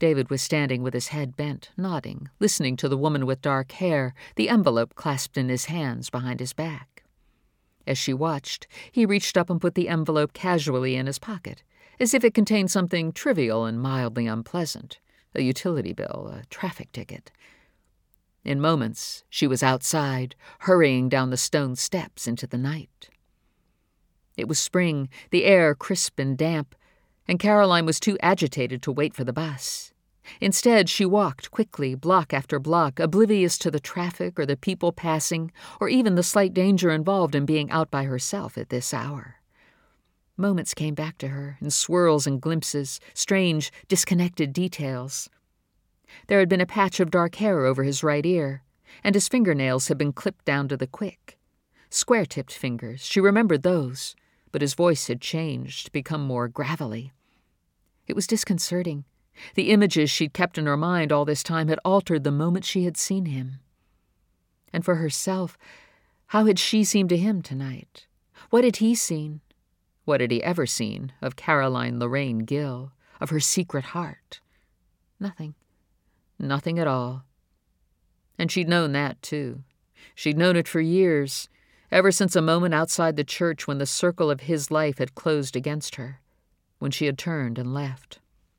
David was standing with his head bent, nodding, listening to the woman with dark hair, the envelope clasped in his hands behind his back. As she watched, he reached up and put the envelope casually in his pocket, as if it contained something trivial and mildly unpleasant, a utility bill, a traffic ticket. In moments, she was outside, hurrying down the stone steps into the night. It was spring, the air crisp and damp, and Caroline was too agitated to wait for the bus. Instead, she walked quickly, block after block, oblivious to the traffic or the people passing, or even the slight danger involved in being out by herself at this hour. Moments came back to her, in swirls and glimpses, strange, disconnected details. There had been a patch of dark hair over his right ear, and his fingernails had been clipped down to the quick. Square-tipped fingers, she remembered those, but his voice had changed, become more gravelly. It was disconcerting. The images she'd kept in her mind all this time had altered the moment she had seen him. And for herself, how had she seemed to him tonight? What had he seen? What had he ever seen of Caroline Lorraine Gill, of her secret heart? Nothing. Nothing at all. And she'd known that, too. She'd known it for years, ever since a moment outside the church when the circle of his life had closed against her, when she had turned and left.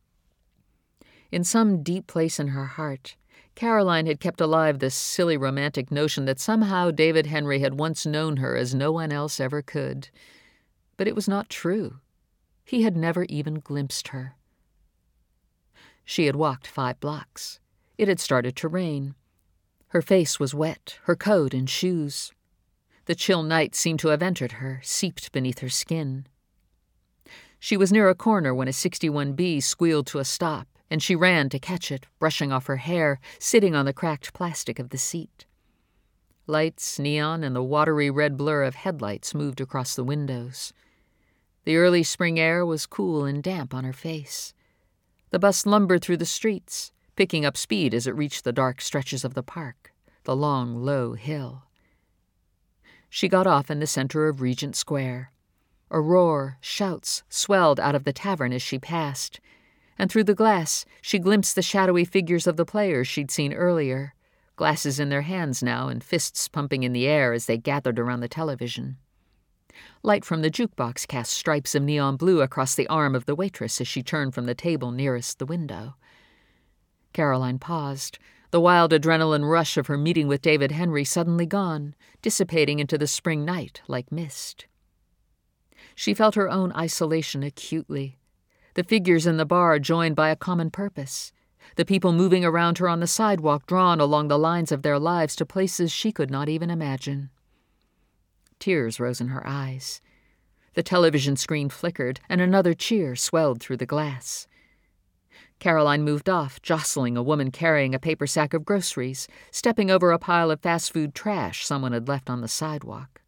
In some deep place in her heart, Caroline had kept alive this silly romantic notion that somehow David Henry had once known her as no one else ever could. But it was not true. He had never even glimpsed her. She had walked 5 blocks. It had started to rain. Her face was wet, her coat and shoes. The chill night seemed to have entered her, seeped beneath her skin. She was near a corner when a 61B squealed to a stop, and she ran to catch it, brushing off her hair, sitting on the cracked plastic of the seat. Lights, neon, and the watery red blur of headlights moved across the windows. The early spring air was cool and damp on her face. The bus lumbered through the streets, picking up speed as it reached the dark stretches of the park, the long, low hill. She got off in the center of Regent Square. A roar, shouts, swelled out of the tavern as she passed, and through the glass she glimpsed the shadowy figures of the players she'd seen earlier, glasses in their hands now and fists pumping in the air as they gathered around the television. Light from the jukebox cast stripes of neon blue across the arm of the waitress as she turned from the table nearest the window. Caroline paused, the wild adrenaline rush of her meeting with David Henry suddenly gone, dissipating into the spring night like mist. She felt her own isolation acutely. The figures in the bar joined by a common purpose. The people moving around her on the sidewalk drawn along the lines of their lives to places she could not even imagine. Tears rose in her eyes. The television screen flickered, and another cheer swelled through the glass. Caroline moved off, jostling a woman carrying a paper sack of groceries, stepping over a pile of fast food trash someone had left on the sidewalk.